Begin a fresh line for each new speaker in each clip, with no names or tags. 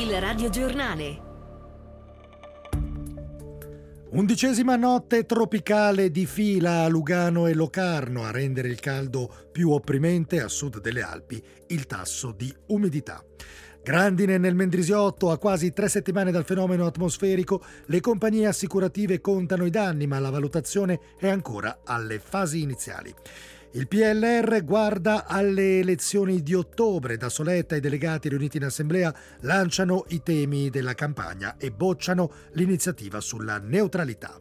Il radiogiornale.
11ª notte tropicale di fila a Lugano e Locarno, a rendere il caldo più opprimente a sud delle Alpi il tasso di umidità. Grandine nel Mendrisiotto. A quasi 3 settimane dal fenomeno atmosferico, le compagnie assicurative contano i danni, ma la valutazione è ancora alle fasi iniziali. Il PLR guarda alle elezioni di ottobre. Da Soletta i delegati riuniti in assemblea lanciano i temi della campagna e bocciano l'iniziativa sulla neutralità.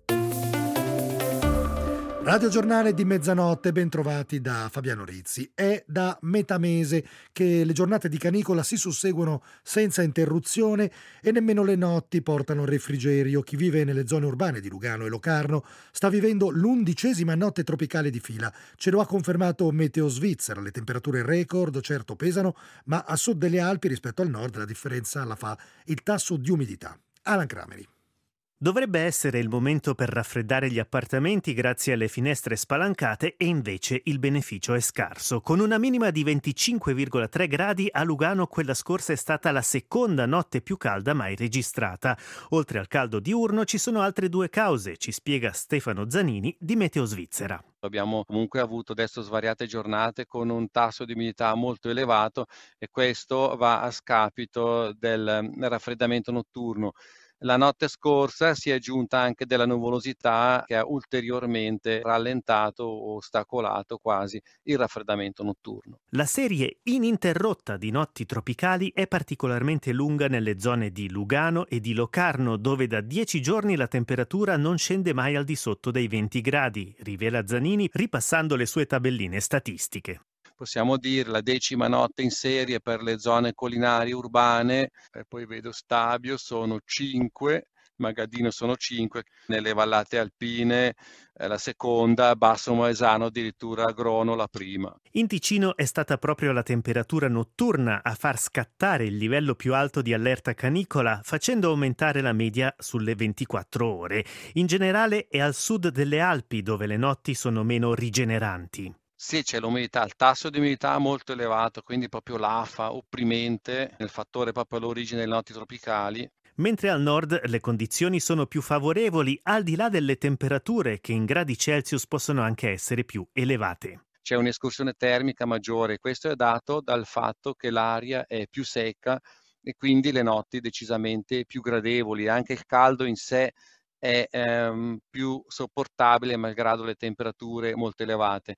Radio Giornale di mezzanotte, ben trovati da Fabiano Rizzi. È da metà mese che le giornate di canicola si susseguono senza interruzione e nemmeno le notti portano refrigerio. Chi vive nelle zone urbane di Lugano e Locarno sta vivendo l'11ª notte tropicale di fila. Ce lo ha confermato Meteo Svizzera. Le temperature record certo pesano, ma a sud delle Alpi rispetto al nord la differenza la fa il tasso di umidità. Alan Crameri.
Dovrebbe essere il momento per raffreddare gli appartamenti grazie alle finestre spalancate e invece il beneficio è scarso. Con una minima di 25,3 gradi a Lugano quella scorsa è stata la seconda notte più calda mai registrata. Oltre al caldo diurno ci sono altre 2 cause, ci spiega Stefano Zanini di Meteo Svizzera.
Abbiamo comunque avuto adesso svariate giornate con un tasso di umidità molto elevato e questo va a scapito del raffreddamento notturno. La notte scorsa si è aggiunta anche della nuvolosità che ha ulteriormente rallentato o ostacolato quasi il raffreddamento notturno.
La serie ininterrotta di notti tropicali è particolarmente lunga nelle zone di Lugano e di Locarno, dove da 10 giorni la temperatura non scende mai al di sotto dei 20 gradi, rivela Zanini ripassando le sue tabelline statistiche.
Possiamo dire la 10ª notte in serie per le zone collinari urbane, e poi vedo Stabio sono 5, Magadino sono 5, nelle vallate alpine la seconda, Basso Moesano addirittura Grono la prima.
In Ticino è stata proprio la temperatura notturna a far scattare il livello più alto di allerta canicola, facendo aumentare la media sulle 24 ore. In generale è al sud delle Alpi dove le notti sono meno rigeneranti.
Sì, c'è l'umidità, il tasso di umidità molto elevato, quindi proprio l'afa opprimente, nel fattore proprio all'origine delle notti tropicali.
Mentre al nord le condizioni sono più favorevoli, al di là delle temperature che in gradi Celsius possono anche essere più elevate.
C'è un'escursione termica maggiore, questo è dato dal fatto che l'aria è più secca e quindi le notti decisamente più gradevoli, anche il caldo in sé è più sopportabile malgrado le temperature molto elevate.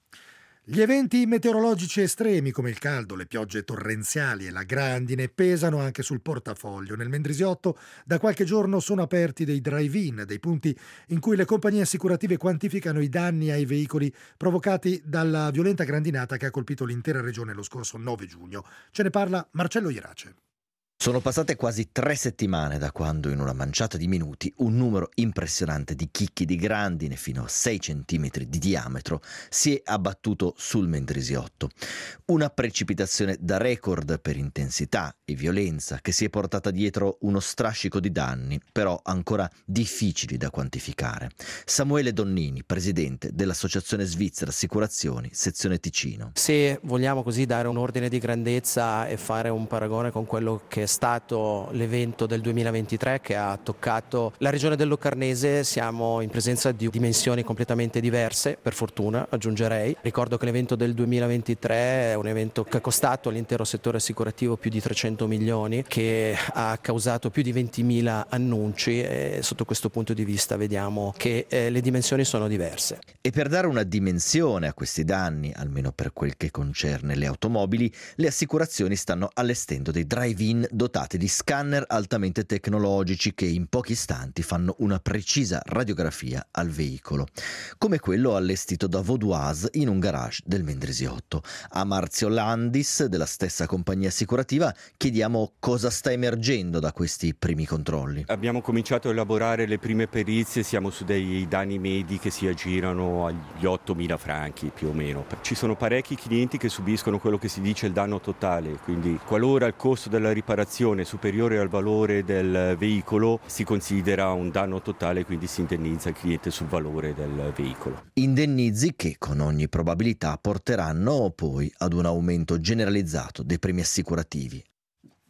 Gli eventi meteorologici estremi come il caldo, le piogge torrenziali e la grandine pesano anche sul portafoglio. Nel Mendrisiotto da qualche giorno sono aperti dei drive-in, dei punti in cui le compagnie assicurative quantificano i danni ai veicoli provocati dalla violenta grandinata che ha colpito l'intera regione lo scorso 9 giugno. Ce ne parla Marcello Ierace.
Sono passate quasi 3 settimane da quando in una manciata di minuti un numero impressionante di chicchi di grandine fino a 6 centimetri di diametro si è abbattuto sul Mendrisiotto. Una precipitazione da record per intensità e violenza che si è portata dietro uno strascico di danni, però ancora difficili da quantificare. Samuele Donnini, presidente dell'Associazione Svizzera Assicurazioni, sezione Ticino.
Se vogliamo così dare un ordine di grandezza e fare un paragone con quello che è stato l'evento del 2023 che ha toccato la regione del Locarnese, siamo in presenza di dimensioni completamente diverse, per fortuna aggiungerei. Ricordo che l'evento del 2023 è un evento che ha costato all'intero settore assicurativo più di 300 milioni, che ha causato più di 20.000 annunci e sotto questo punto di vista vediamo che le dimensioni sono diverse.
E per dare una dimensione a questi danni, almeno per quel che concerne le automobili, le assicurazioni stanno allestendo dei drive-in dotati di scanner altamente tecnologici che in pochi istanti fanno una precisa radiografia al veicolo, come quello allestito da Vaudoise in un garage del Mendrisiotto. A Marzio Landis, della stessa compagnia assicurativa, chiediamo cosa sta emergendo da questi primi controlli.
Abbiamo cominciato a elaborare le prime perizie, siamo su dei danni medi che si aggirano agli 8.000 franchi più o meno. Ci sono parecchi clienti che subiscono quello che si dice il danno totale, quindi qualora il costo della riparazione è superiore al valore del veicolo si considera un danno totale, quindi si indennizza il cliente sul valore del veicolo.
Indennizi che con ogni probabilità porteranno poi ad un aumento generalizzato dei premi assicurativi.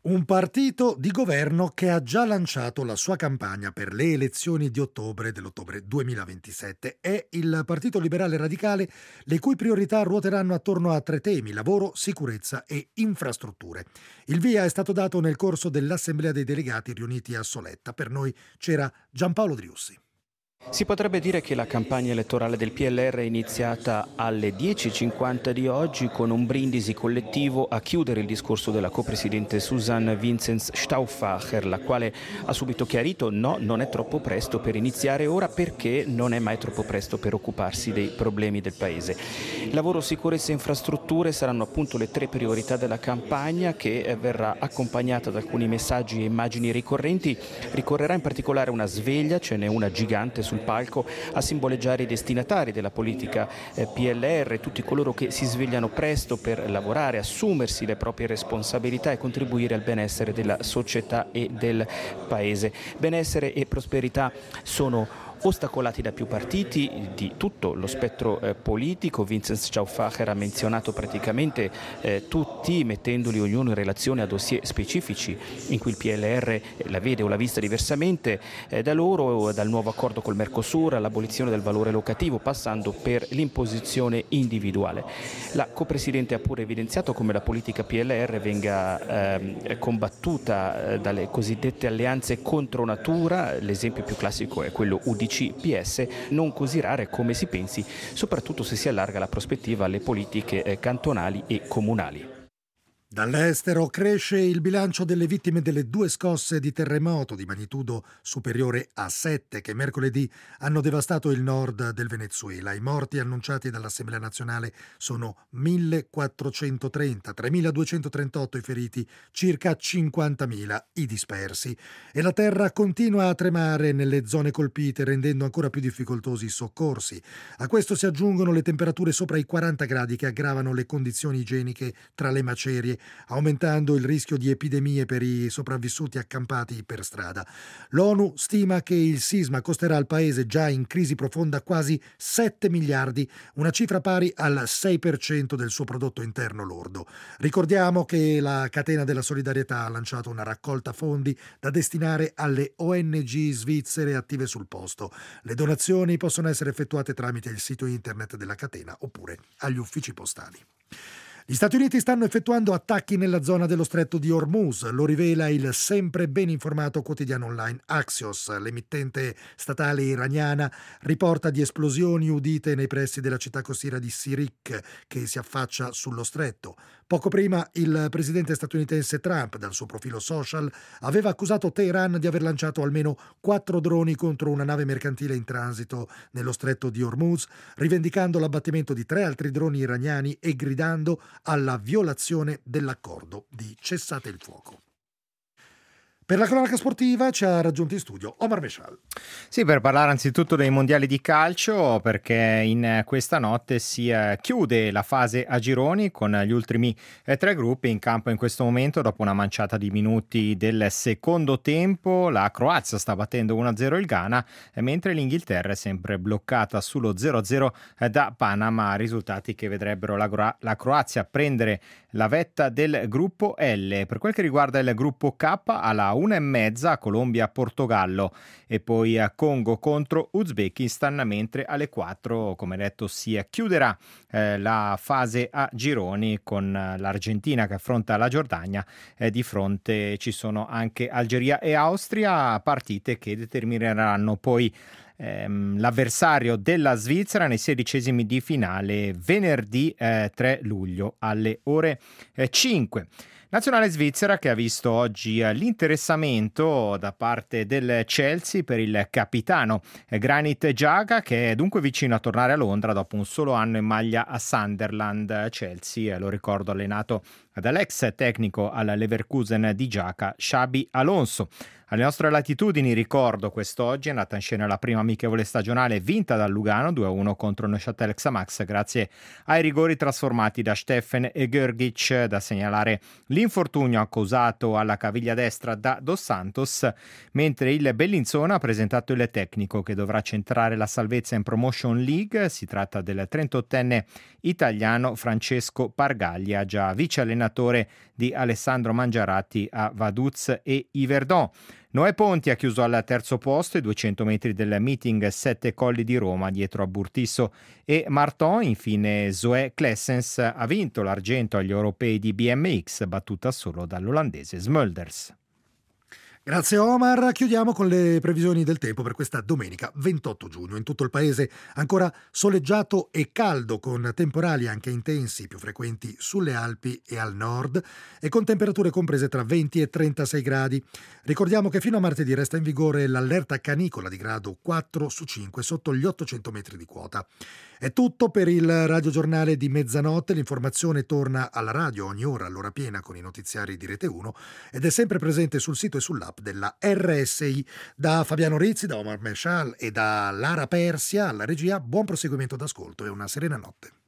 Un partito di governo che ha già lanciato la sua campagna per le elezioni di ottobre dell'ottobre 2027. È il Partito Liberale Radicale, le cui priorità ruoteranno attorno a 3 temi: lavoro, sicurezza e infrastrutture. Il via è stato dato nel corso dell'Assemblea dei Delegati riuniti a Soletta. Per noi c'era Giampaolo Driussi.
Si potrebbe dire che la campagna elettorale del PLR è iniziata alle 10.50 di oggi con un brindisi collettivo a chiudere il discorso della copresidente Susanne Vincenz Stauffacher, la quale ha subito chiarito no, non è troppo presto per iniziare ora, perché non è mai troppo presto per occuparsi dei problemi del Paese. Lavoro, sicurezza e infrastrutture saranno appunto le 3 priorità della campagna, che verrà accompagnata da alcuni messaggi e immagini ricorrenti. Ricorrerà in particolare una sveglia, ce n'è una gigante sul palco a simboleggiare i destinatari della politica PLR, tutti coloro che si svegliano presto per lavorare, assumersi le proprie responsabilità e contribuire al benessere della società e del Paese. Benessere e prosperità sono ostacolati da più partiti di tutto lo spettro politico. Vincenz Stauffacher ha menzionato praticamente tutti, mettendoli ognuno in relazione a dossier specifici in cui il PLR la vede o la vista diversamente da loro, dal nuovo accordo col Mercosur all'abolizione del valore locativo, passando per l'imposizione individuale. La copresidente ha pure evidenziato come la politica PLR venga combattuta dalle cosiddette alleanze contro natura. L'esempio più classico è quello UDC-PS, non così rare come si pensi, soprattutto se si allarga la prospettiva alle politiche cantonali e comunali.
Dall'estero cresce il bilancio delle vittime delle 2 scosse di terremoto di magnitudo superiore a 7 che mercoledì hanno devastato il nord del Venezuela. I morti annunciati dall'Assemblea nazionale sono 1.430, 3.238 i feriti, circa 50.000 i dispersi. E la terra continua a tremare nelle zone colpite, rendendo ancora più difficoltosi i soccorsi. A questo si aggiungono le temperature sopra i 40 gradi che aggravano le condizioni igieniche tra le macerie, aumentando il rischio di epidemie per i sopravvissuti accampati per strada. L'ONU stima che il sisma costerà al paese, già in crisi profonda, quasi 7 miliardi, una cifra pari al 6% del suo prodotto interno lordo. Ricordiamo che la Catena della Solidarietà ha lanciato una raccolta fondi da destinare alle ONG svizzere attive sul posto. Le donazioni possono essere effettuate tramite il sito internet della catena oppure agli uffici postali. Gli Stati Uniti stanno effettuando attacchi nella zona dello stretto di Hormuz, lo rivela il sempre ben informato quotidiano online Axios. L'emittente statale iraniana riporta di esplosioni udite nei pressi della città costiera di Sirik, che si affaccia sullo stretto. Poco prima il presidente statunitense Trump, dal suo profilo social, aveva accusato Teheran di aver lanciato almeno 4 droni contro una nave mercantile in transito nello stretto di Hormuz, rivendicando l'abbattimento di 3 altri droni iraniani e gridando alla violazione dell'accordo di cessate il fuoco. Per la cronaca sportiva ci ha raggiunto in studio Omar Meshal.
Sì, per parlare anzitutto dei mondiali di calcio, perché in questa notte si chiude la fase a gironi con gli ultimi 3 gruppi in campo in questo momento. Dopo una manciata di minuti del secondo tempo, la Croazia sta battendo 1-0 il Ghana, mentre l'Inghilterra è sempre bloccata sullo 0-0 da Panama, risultati che vedrebbero la Croazia prendere la vetta del gruppo L. Per quel che riguarda il gruppo K, alla 1:30 Colombia-Portogallo e poi Congo contro Uzbekistan, mentre alle 4, come detto, si chiuderà la fase a gironi con l'Argentina che affronta la Giordania. Di fronte ci sono anche Algeria e Austria, partite che determineranno poi l'avversario della Svizzera nei 16esimi di finale venerdì 3 luglio alle ore 5. Nazionale svizzera che ha visto oggi l'interessamento da parte del Chelsea per il capitano Granit Xhaka, che è dunque vicino a tornare a Londra dopo un solo anno in maglia a Sunderland. Chelsea, lo ricordo, allenato dall'ex tecnico al Leverkusen di Xhaka, Xabi Alonso. Alle nostre latitudini, ricordo, quest'oggi è andata in scena la prima amichevole stagionale vinta dal Lugano 2-1 contro Neuchâtel Xamax grazie ai rigori trasformati da Steffen e Görgic. Da segnalare l'infortunio causato alla caviglia destra da Dos Santos, mentre il Bellinzona ha presentato il tecnico che dovrà centrare la salvezza in Promotion League. Si tratta del 38enne italiano Francesco Pargaglia, già vice allenatore di Alessandro Mangiaratti a Vaduz e Yverdon. Noè Ponti ha chiuso al terzo posto i 200 metri del meeting 7 Colli di Roma dietro a Burtisso e Marton. Infine Zoe Klessens ha vinto l'argento agli europei di BMX, battuta solo dall'olandese Smulders.
Grazie Omar, chiudiamo con le previsioni del tempo per questa domenica 28 giugno. In tutto il paese ancora soleggiato e caldo, con temporali anche intensi, più frequenti sulle Alpi e al nord, e con temperature comprese tra 20 e 36 gradi. Ricordiamo che fino a martedì resta in vigore l'allerta canicola di grado 4 su 5 sotto gli 800 metri di quota. È tutto per il radiogiornale di mezzanotte. L'informazione torna alla radio ogni ora all'ora piena con i notiziari di Rete 1 ed è sempre presente sul sito e sull'app della RSI. Da Fabiano Rizzi, da Omar Meshal e da Lara Persia alla regia, buon proseguimento d'ascolto e una serena notte.